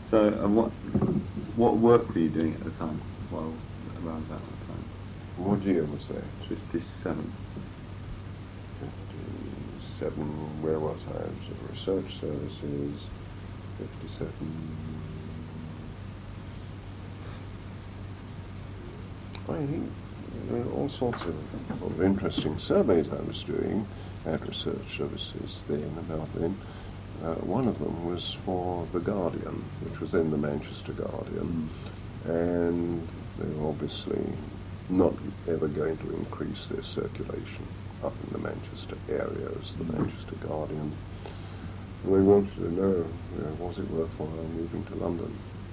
So, what work were you doing at the time? Well, around that time. What year was that? 57. 57. Where was I? I was at Research Services. 57. I think there were all sorts of interesting surveys I was doing at Research Services then, about then. One of them was for The Guardian, which was then the Manchester Guardian, and they were obviously not ever going to increase their circulation up in the Manchester area as the Manchester Guardian. And they wanted to know, was it worthwhile moving to London?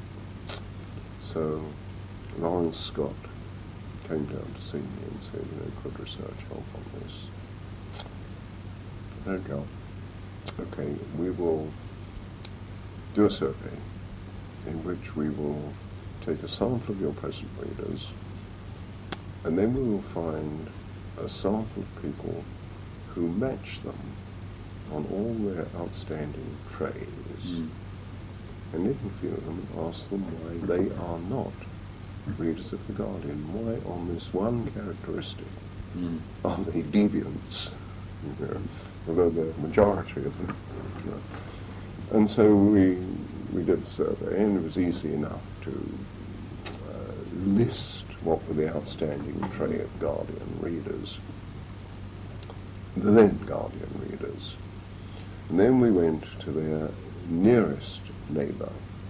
So Lawrence Scott came down to see me and said, could research help on this? There you go. Okay, we will do a survey in which we will take a sample of your present readers, and then we will find a sample of people who match them on all their outstanding traits, and interview them and ask them why they are not readers of The Guardian, why on this one characteristic are they deviants, although the majority of them. And so we did the survey, and it was easy enough to list what were the outstanding trait of Guardian readers, the then Guardian readers. And then we went to their nearest neighbour,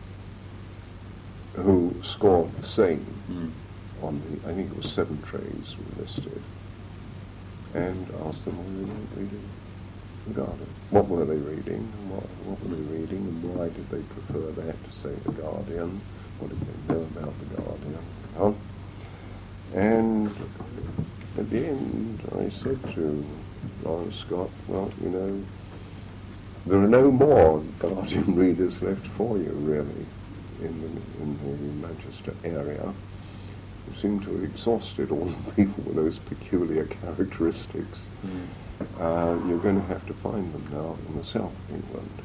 who scored the same on the, I think it was 7 traits we listed, and asked them whether they were reading The Guardian. What were they reading, and what were they reading, and why did they prefer that to, say, The Guardian? What did they know about The Guardian? And at the end, I said to Lawrence Scott, well, there are no more Guardian readers left for you, really, in the Manchester area. You seem to have exhausted all the people with those peculiar characteristics. You're going to have to find them now in the south of England.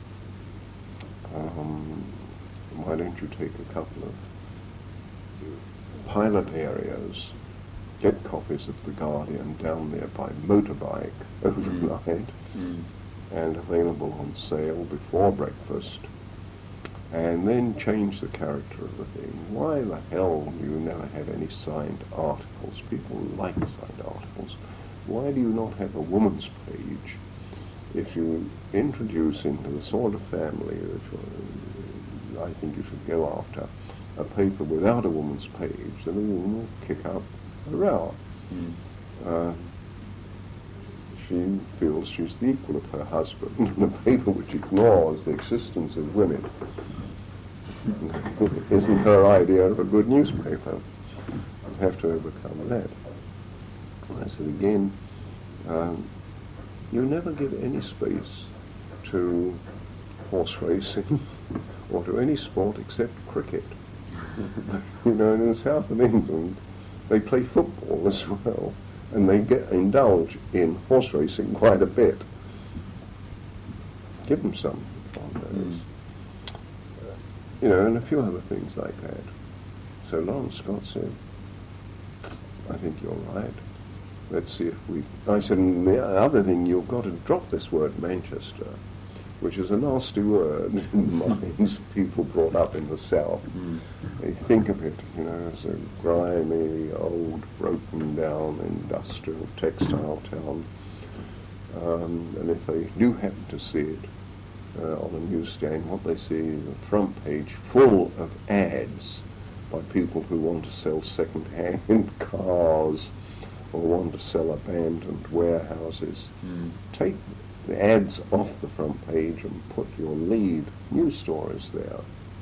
Why don't you take a couple of pilot areas, get copies of The Guardian down there by motorbike overnight, and available on sale before breakfast, and then change the character of the thing. Why the hell do you never have any signed articles? People like signed articles. Why do you not have a woman's page? If you introduce into the sort of family that I think you should go after, a paper without a woman's page, then a woman will kick up a row. She feels she's the equal of her husband, and a paper which ignores the existence of women isn't her idea of a good newspaper. You have to overcome that. I said again, you never give any space to horse racing or to any sport except cricket. In the south of England, they play football as well, and they indulge in horse racing quite a bit. Give them some on those. And a few other things like that. So Lawrence Scott said, I think you're right. Let's see if we... I said, and the other thing, you've got to drop this word Manchester, which is a nasty word in the minds of people brought up in the South. They think of it, as a grimy, old, broken down, industrial, textile town. And if they do happen to see it on a newsstand, what they see is a front page full of ads by people who want to sell second-hand cars or want to sell abandoned warehouses. Take the ads off the front page and put your lead news stories there.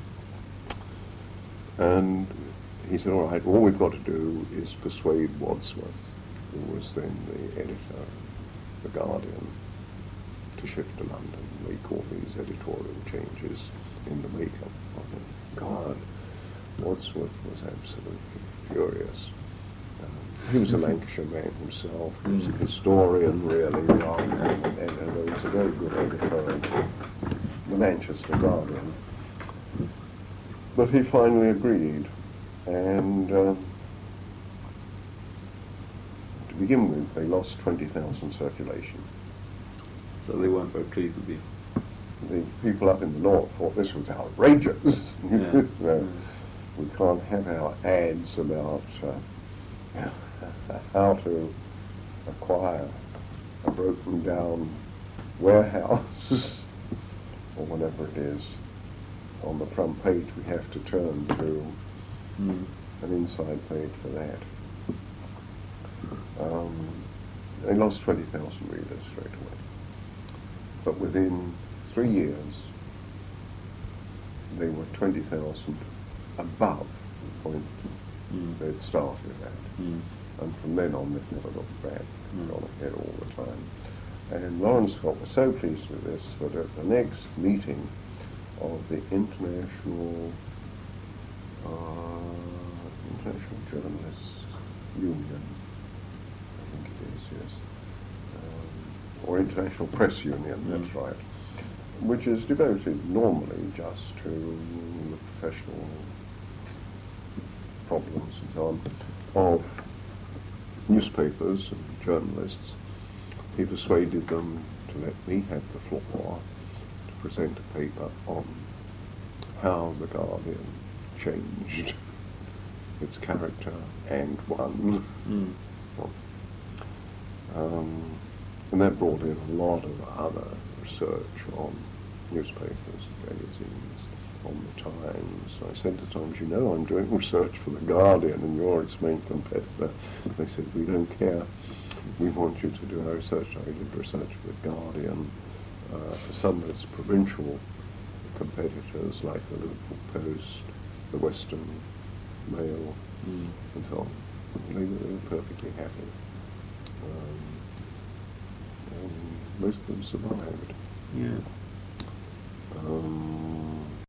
And he said, all right, all we've got to do is persuade Wadsworth, who was then the editor of The Guardian, to shift to London. Make all these editorial changes in the makeup of it. God, Wadsworth was absolutely furious. He was a Lancashire man himself. He was a historian, really, rather than an editor. He was a very good editor of the Manchester Guardian. But he finally agreed, and to begin with, they lost 20,000 circulation. So they weren't very pleased with you. The people up in the north thought this was outrageous. Yeah. We can't have our ads about how to acquire a broken down warehouse or whatever it is on the front page. We have to turn to an inside page for that. They lost 20,000 readers straight away. But within 3 years, they were 20,000 above the point they'd started at. And from then on, they've never looked back. They've gone ahead all the time. And Lawrence Scott was so pleased with this that at the next meeting of the International Journalists Union, I think it is, yes, or International Press Union, that's right, which is devoted normally just to the professional problems and so on of newspapers and journalists. He persuaded them to let me have the floor to present a paper on how the Guardian changed its character and won. And that brought in a lot of other research on newspapers, magazines, on the Times. I said to the Times, you know, I'm doing research for the Guardian and you're its main competitor. They said, we don't care. We want you to do our research. I did research for the Guardian, for some of its provincial competitors like the Liverpool Post, the Western Mail, and so on. They were perfectly happy. And most of them survived. Yeah.